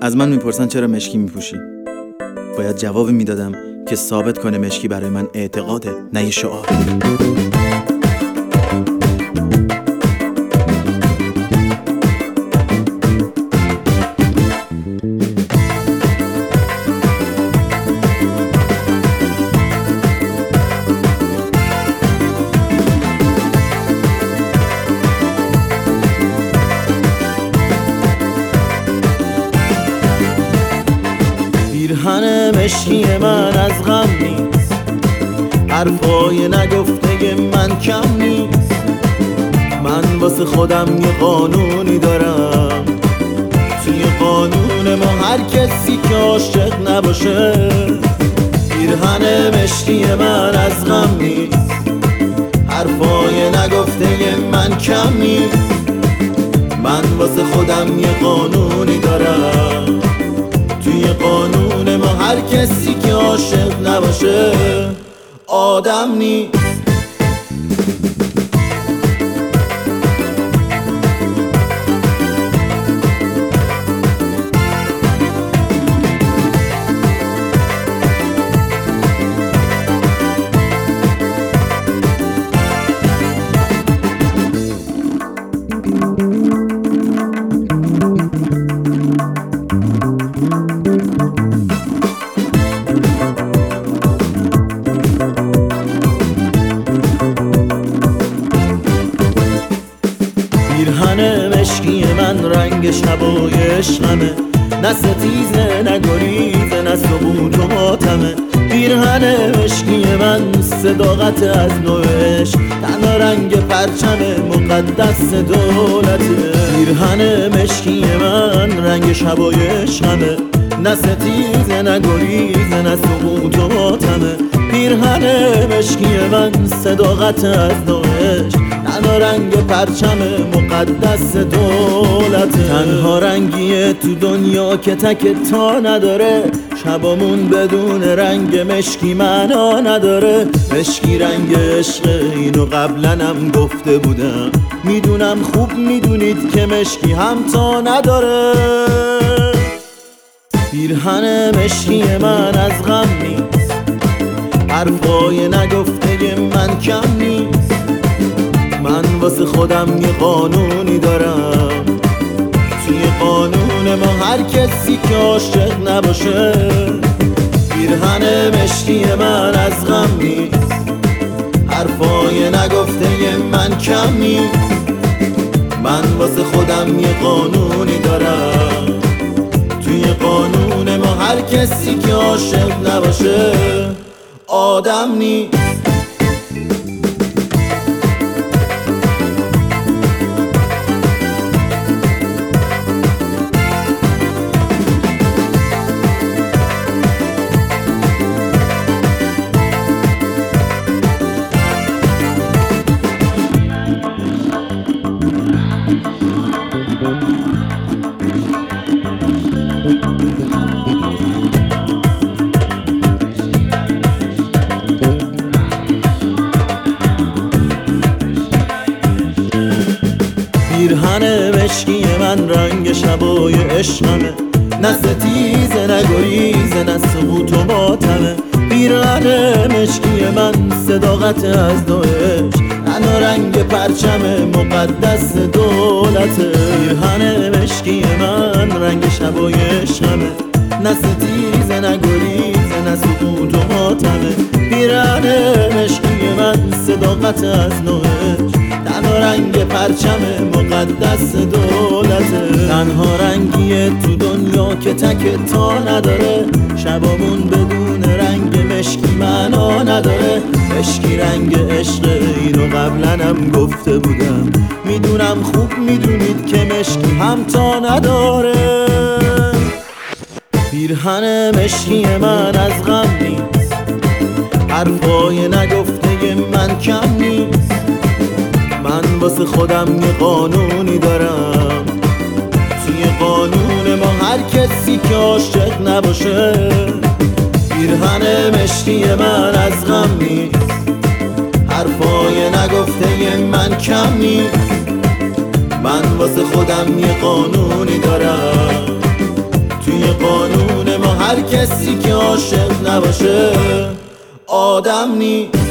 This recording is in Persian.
از من میپرسن چرا مشکی میپوشی. باید جوابی میدادم که ثابت کنه مشکی برای من اعتقاده، نه یه شعار. پیرهن مشکی من از غم نیست، حرفای نگفته من کم نیست. من واسه خودم یه قانونی دارم، توی قانون ما هر کسی که عاشق نباشه. پیرهن مشکی من از غم نیست، حرفای نگفته من کم نیست. من واسه خودم یه قانونی دارم، توی قانون ما هر کسی که عاشق نباشه آدم نیست. پیرهن مشکی من رنگ شبای عشقمه، نه ستیزه نه گریزه نه سقوط و ماتمه. پیرهن مشکی من صداقت از نوع عشق، تنها رنگ پرچم مقدس دولته. پیرهن مشکی من رنگ شبای عشقمه، نه ستیزه نه گریزه نه سقوط و ماتمه. پیرهن مشکی من صداقت از نوع عشق، تنها رنگ پرچم مقدس دولت. تنها رنگیه تو دنیا که تک تا نداره، شبامون بدون رنگ مشکی معنا نداره. مشکی رنگ عشق، اینو قبلنم گفته بودم، میدونم خوب میدونید که مشکی هم تا نداره. پیرهن مشکی من از غم نیست، حرفای نگفته من کم نیست. من واسه خودم یه قانونی دارم، توی قانون ما هر کسی که عاشق نباشه. پیرهن مشکی من از غم نیست، حرفای نگفته من کم نیست. من واسه خودم یه قانونی دارم، توی قانون ما هر کسی که عاشق نباشه آدم نیست. پیرهن مشکی من رنگ شبای عشقمه، نه ستیزه نه گریزه نه سقوط و ماتمه. پیرهن مشکی من صداقت از نوع عشق، تنها رنگ پرچم مقدس دولته. پیرهن مشکی من رنگ شبای عشقمه، نه ستیزه نه گریزه نه سقوط و ماتمه. پیرهن مشکی من صداقت از نوع عشق، تنها رنگ پرچم مقدس دولته. تنها رنگیه تو دنیا که تک تا نداره، شبامون بدون رنگ مشکی معنا نداره. مشکی رنگ عشق، اینو قبلنم گفته بودم، میدونم خوب میدونید که مشکی هم تا نداره. پیرهن مشکی من از غم نیست، حرفای نگفته من کم نیست. من واسه خودم یه قانونی دارم، توی قانون ما هر کسی که عاشق نباشه. پیرهن مشکی من از غم نیست، حرفای نگفته من کم نیست. من واسه خودم یه قانونی دارم، توی قانون ما هر کسی که عاشق نباشه آدم نی.